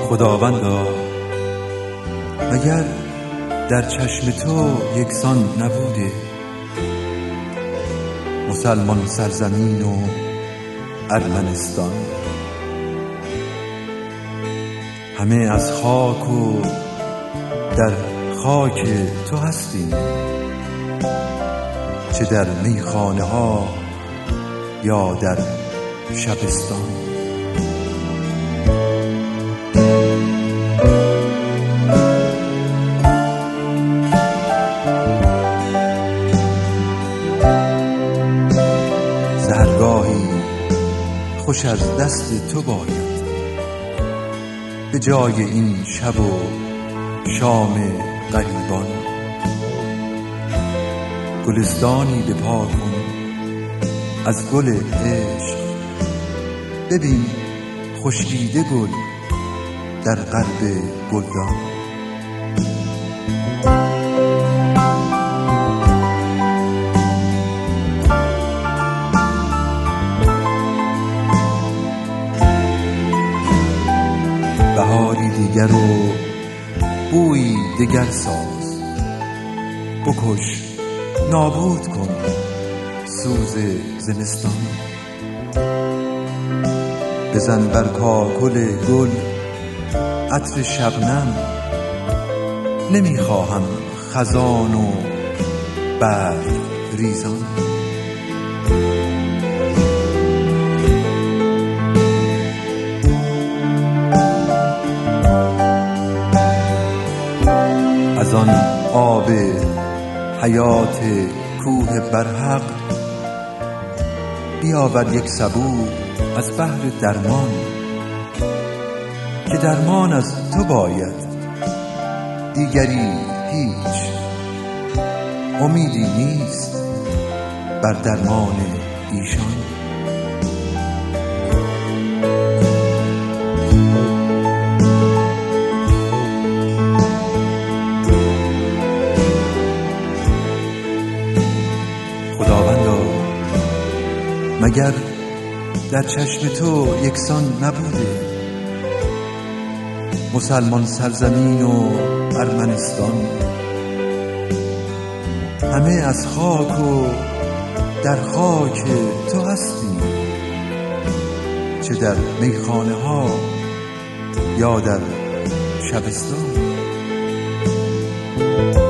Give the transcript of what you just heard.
خداوندا مگر در چشم تو یکسان نبوده مسلمان سرزمین و ارمنستان؟ همه از خاک و در خاک تو هستیم، چه در میخانه ها یا در شبستان. سحرگاهی خوش از دست تو باید به جای این شب و شام غریبان. گلستانی بپا کن از گل عشق، ببین خشکیده گل در قلب گلدان. بهاری دیگر و بویی دگر ساز، بکش نابود کن سوز زمستان. بزن بر کاکل گل عطر شبنم، نمیخواهم خزان و برگ ریزان. از آن آب حیات کوه برحق بیاور یک سبو از بحر درمان، که درمان از تو باید دیگری هیچ امیدی نیست بر درمان ایشان. خداوندا مگر در چشم تو یکسان نبوده مسلمان سرزمین و ارمنستان؟ همه از خاک و در خاک تو هستیم، چه در میخانه ها یا در شبستان.